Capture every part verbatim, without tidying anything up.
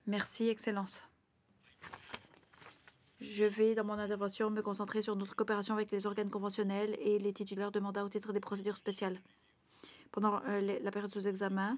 Merci, Excellence. Je vais, dans mon intervention, me concentrer sur notre coopération avec les organes conventionnels et les titulaires de mandat au titre des procédures spéciales. Pendant euh, la période sous examen,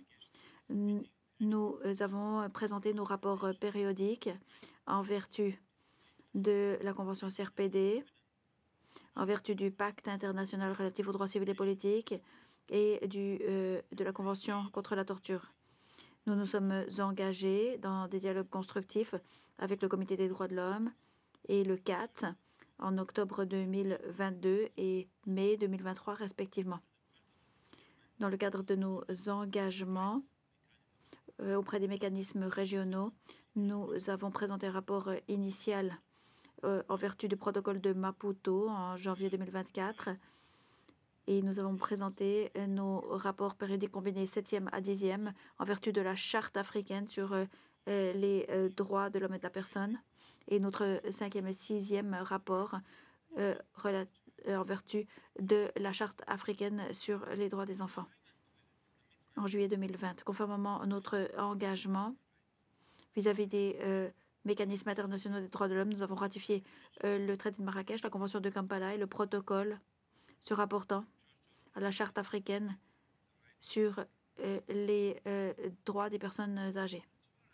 nous avons présenté nos rapports périodiques en vertu de la Convention C R P D, en vertu du Pacte international relatif aux droits civils et politiques et du, euh, de la Convention contre la torture. Nous nous sommes engagés dans des dialogues constructifs avec le Comité des droits de l'homme et le C A T en octobre deux mille vingt-deux et mai deux mille vingt-trois respectivement. Dans le cadre de nos engagements euh, auprès des mécanismes régionaux, nous avons présenté un rapport euh, initial euh, en vertu du protocole de Maputo en janvier deux mille vingt-quatre et nous avons présenté euh, nos rapports périodiques combinés septième à dixième en vertu de la Charte africaine sur euh, euh, les euh, droits de l'homme et de la personne et notre cinquième et sixième rapport euh, en vertu de la Charte africaine sur les droits des enfants en juillet deux mille vingt. Conformément à notre engagement vis-à-vis des euh, mécanismes internationaux des droits de l'homme, nous avons ratifié euh, le traité de Marrakech, la Convention de Kampala et le protocole se rapportant à la Charte africaine sur euh, les euh, droits des personnes âgées.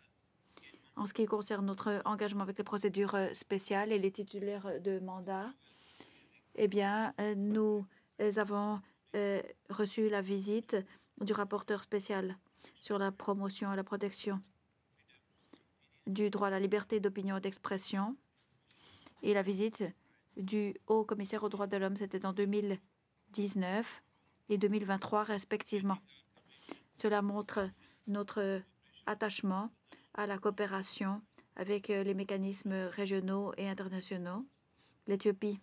En ce qui concerne notre engagement avec les procédures euh, spéciales et les titulaires de mandat, eh bien, euh, nous avons euh, reçu la visite du rapporteur spécial sur la promotion et la protection du droit à la liberté d'opinion et d'expression et la visite du haut commissaire aux droits de l'homme, c'était en deux mille dix-neuf et deux mille vingt-trois respectivement. Cela montre notre attachement à la coopération avec les mécanismes régionaux et internationaux. L'Éthiopie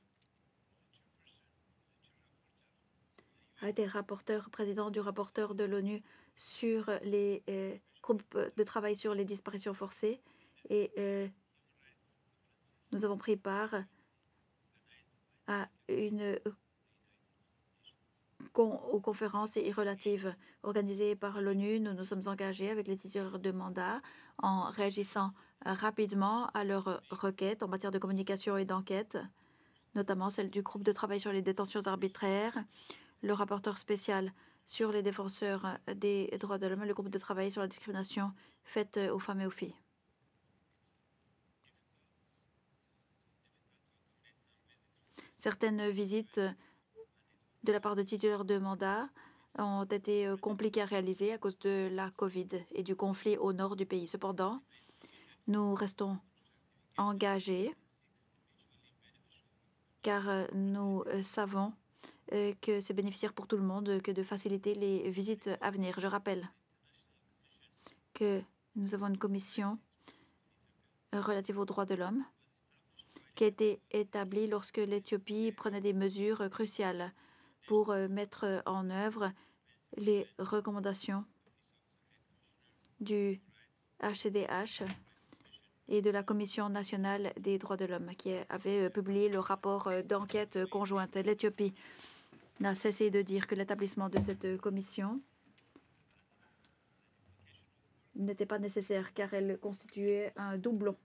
a été rapporteur, président du rapporteur de l'ONU sur les euh, groupes de travail sur les disparitions forcées et euh, nous avons pris part à une con aux conférences relatives organisées par l'ONU. Nous nous sommes engagés avec les titulaires de mandat en réagissant rapidement à leurs requêtes en matière de communication et d'enquête, notamment celle du groupe de travail sur les détentions arbitraires, le rapporteur spécial sur les défenseurs des droits de l'homme et le groupe de travail sur la discrimination faite aux femmes et aux filles. Certaines visites de la part de titulaires de mandat ont été compliquées à réaliser à cause de la COVID et du conflit au nord du pays. Cependant, nous restons engagés car nous savons que c'est bénéficiaire pour tout le monde que de faciliter les visites à venir. Je rappelle que nous avons une commission relative aux droits de l'homme qui a été établie lorsque l'Éthiopie prenait des mesures cruciales pour mettre en œuvre les recommandations du H C D H et de la Commission nationale des droits de l'homme qui avait publié le rapport d'enquête conjointe. L'Éthiopie n'a cessé de dire que l'établissement de cette commission n'était pas nécessaire car elle constituait un doublon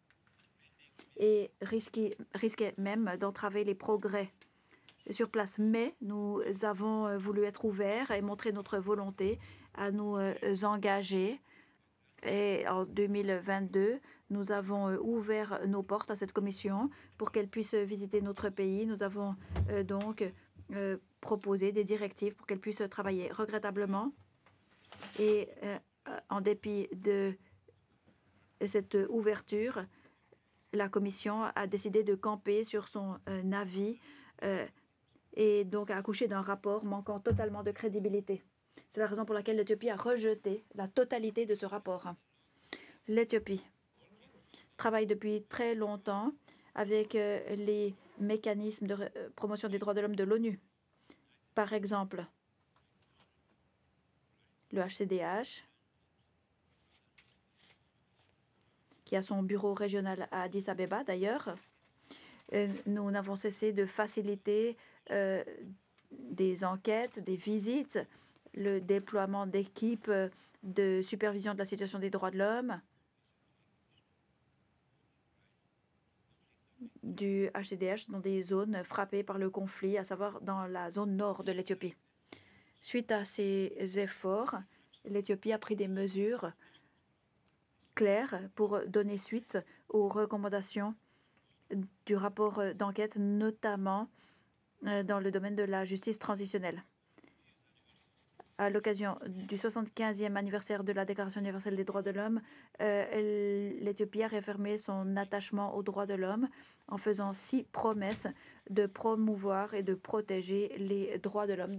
et risquait, risquait même d'entraver les progrès sur place. Mais nous avons voulu être ouverts et montrer notre volonté à nous engager. Et en deux mille vingt-deux, nous avons ouvert nos portes à cette commission pour qu'elle puisse visiter notre pays. Nous avons euh, donc euh, proposé des directives pour qu'elle puisse travailler. Regrettablement, et euh, en dépit de cette ouverture, la commission a décidé de camper sur son euh, avis euh, et donc a accouché d'un rapport manquant totalement de crédibilité. C'est la raison pour laquelle l'Éthiopie a rejeté la totalité de ce rapport. L'Éthiopie travaille depuis très longtemps avec euh, les mécanismes de euh, promotion des droits de l'homme de l'ONU. Par exemple, le H C D H, qui a son bureau régional à Addis Abeba d'ailleurs. Euh, nous n'avons cessé de faciliter euh, des enquêtes, des visites, le déploiement d'équipes de supervision de la situation des droits de l'homme du H C D H dans des zones frappées par le conflit, à savoir dans la zone nord de l'Éthiopie. Suite à ces efforts, l'Éthiopie a pris des mesures claires pour donner suite aux recommandations du rapport d'enquête, notamment euh, dans le domaine de la justice transitionnelle. À l'occasion du soixante-quinzième anniversaire de la Déclaration universelle des droits de l'homme, euh, l'Éthiopie a réaffirmé son attachement aux droits de l'homme en faisant six promesses de promouvoir et de protéger les droits de l'homme